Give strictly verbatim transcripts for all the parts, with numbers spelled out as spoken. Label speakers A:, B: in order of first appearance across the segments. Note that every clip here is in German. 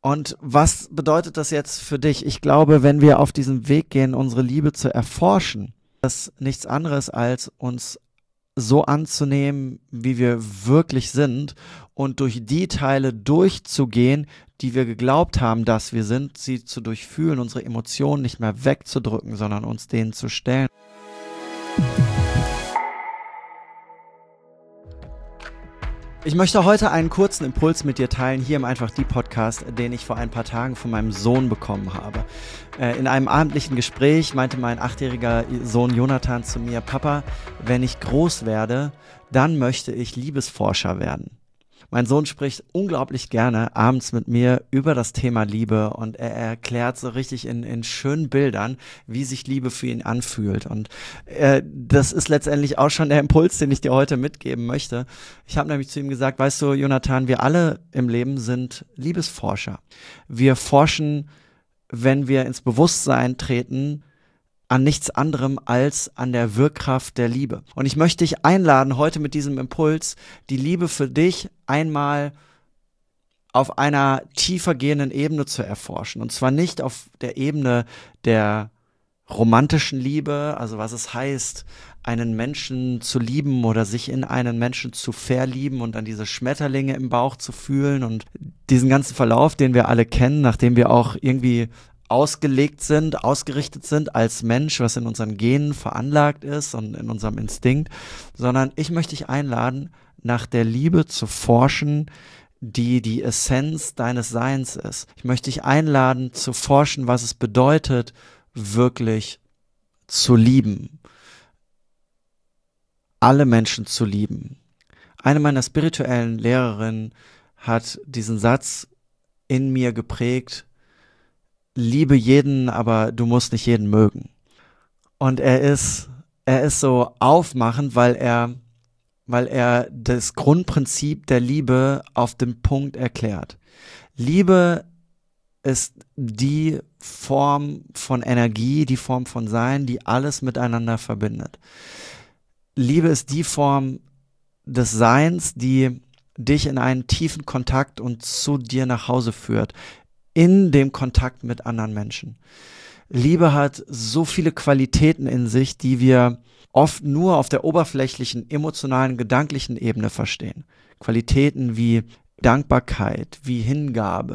A: Und was bedeutet das jetzt für dich? Ich glaube, wenn wir auf diesen Weg gehen, unsere Liebe zu erforschen, das ist nichts anderes als uns so anzunehmen, wie wir wirklich sind und durch die Teile durchzugehen, die wir geglaubt haben, dass wir sind, sie zu durchfühlen, unsere Emotionen nicht mehr wegzudrücken, sondern uns denen zu stellen. Ich möchte heute einen kurzen Impuls mit dir teilen, hier im Einfach die Podcast, den ich vor ein paar Tagen von meinem Sohn bekommen habe. In einem abendlichen Gespräch meinte mein achtjähriger Sohn Jonathan zu mir: Papa, wenn ich groß werde, dann möchte ich Liebesforscher werden. Mein Sohn spricht unglaublich gerne abends mit mir über das Thema Liebe und er erklärt so richtig in, in schönen Bildern, wie sich Liebe für ihn anfühlt. Und äh, das ist letztendlich auch schon der Impuls, den ich dir heute mitgeben möchte. Ich habe nämlich zu ihm gesagt: Weißt du, Jonathan, wir alle im Leben sind Liebesforscher. Wir forschen, wenn wir ins Bewusstsein treten, an nichts anderem als an der Wirkkraft der Liebe. Und ich möchte dich einladen, heute mit diesem Impuls, die Liebe für dich einmal auf einer tiefer gehenden Ebene zu erforschen. Und zwar nicht auf der Ebene der romantischen Liebe, also was es heißt, einen Menschen zu lieben oder sich in einen Menschen zu verlieben und dann diese Schmetterlinge im Bauch zu fühlen und diesen ganzen Verlauf, den wir alle kennen, nachdem wir auch irgendwie ausgelegt sind, ausgerichtet sind als Mensch, was in unseren Genen veranlagt ist und in unserem Instinkt, sondern ich möchte dich einladen, nach der Liebe zu forschen, die die Essenz deines Seins ist. Ich möchte dich einladen, zu forschen, was es bedeutet, wirklich zu lieben. Alle Menschen zu lieben. Eine meiner spirituellen Lehrerinnen hat diesen Satz in mir geprägt: Liebe jeden, aber du musst nicht jeden mögen. Und er ist, er ist so aufmachend, weil er, weil er das Grundprinzip der Liebe auf den Punkt erklärt. Liebe ist die Form von Energie, die Form von Sein, die alles miteinander verbindet. Liebe ist die Form des Seins, die dich in einen tiefen Kontakt und zu dir nach Hause führt, in dem Kontakt mit anderen Menschen. Liebe hat so viele Qualitäten in sich, die wir oft nur auf der oberflächlichen, emotionalen, gedanklichen Ebene verstehen. Qualitäten wie Dankbarkeit, wie Hingabe,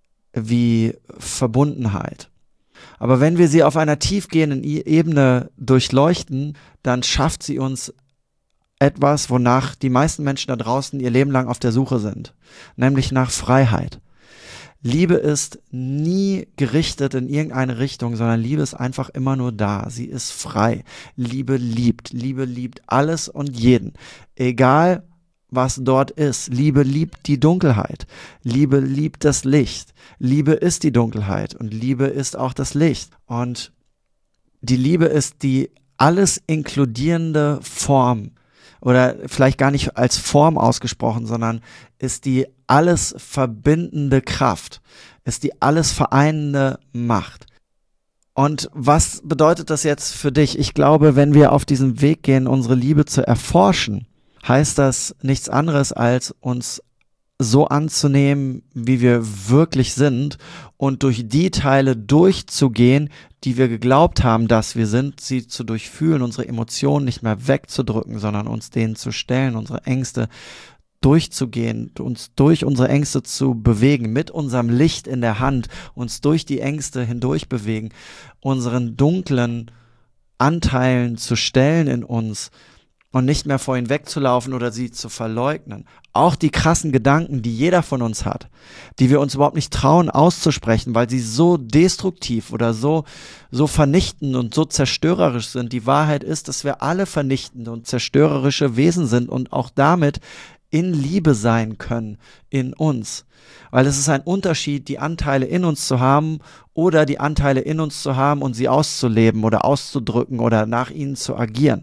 A: wie Verbundenheit. Aber wenn wir sie auf einer tiefgehenden Ebene durchleuchten, dann schafft sie uns etwas, wonach die meisten Menschen da draußen ihr Leben lang auf der Suche sind, nämlich nach Freiheit. Liebe ist nie gerichtet in irgendeine Richtung, sondern Liebe ist einfach immer nur da. Sie ist frei. Liebe liebt. Liebe liebt alles und jeden. Egal, was dort ist. Liebe liebt die Dunkelheit. Liebe liebt das Licht. Liebe ist die Dunkelheit und Liebe ist auch das Licht. Und die Liebe ist die alles inkludierende Form, oder vielleicht gar nicht als Form ausgesprochen, sondern ist die alles verbindende Kraft, ist die alles vereinende Macht. Und was bedeutet das jetzt für dich? Ich glaube, wenn wir auf diesen Weg gehen, unsere Liebe zu erforschen, heißt das nichts anderes als uns so anzunehmen, wie wir wirklich sind und durch die Teile durchzugehen, die wir geglaubt haben, dass wir sind, sie zu durchfühlen, unsere Emotionen nicht mehr wegzudrücken, sondern uns denen zu stellen, unsere Ängste durchzugehen, uns durch unsere Ängste zu bewegen, mit unserem Licht in der Hand, uns durch die Ängste hindurch bewegen, unseren dunklen Anteilen zu stellen in uns und nicht mehr vor ihnen wegzulaufen oder sie zu verleugnen. Auch die krassen Gedanken, die jeder von uns hat, die wir uns überhaupt nicht trauen auszusprechen, weil sie so destruktiv oder so, so vernichtend und so zerstörerisch sind. Die Wahrheit ist, dass wir alle vernichtende und zerstörerische Wesen sind und auch damit in Liebe sein können in uns. Weil es ist ein Unterschied, die Anteile in uns zu haben oder die Anteile in uns zu haben und sie auszuleben oder auszudrücken oder nach ihnen zu agieren.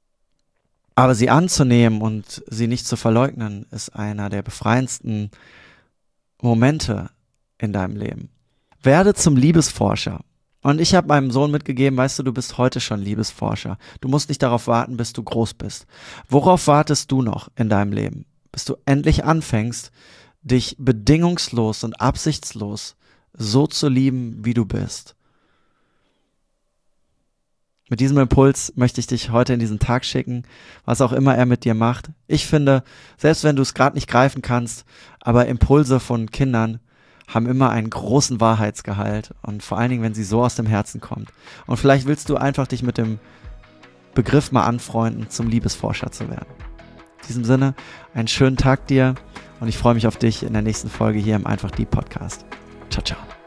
A: Aber sie anzunehmen und sie nicht zu verleugnen, ist einer der befreiendsten Momente in deinem Leben. Werde zum Liebesforscher. Und ich habe meinem Sohn mitgegeben, weißt du, du bist heute schon Liebesforscher. Du musst nicht darauf warten, bis du groß bist. Worauf wartest du noch in deinem Leben? Bis du endlich anfängst, dich bedingungslos und absichtslos so zu lieben, wie du bist. Mit diesem Impuls möchte ich dich heute in diesen Tag schicken, was auch immer er mit dir macht. Ich finde, selbst wenn du es gerade nicht greifen kannst, aber Impulse von Kindern haben immer einen großen Wahrheitsgehalt und vor allen Dingen, wenn sie so aus dem Herzen kommt. Und vielleicht willst du einfach dich mit dem Begriff mal anfreunden, zum Liebesforscher zu werden. In diesem Sinne, einen schönen Tag dir und ich freue mich auf dich in der nächsten Folge hier im Einfach Deep Podcast. Ciao, ciao.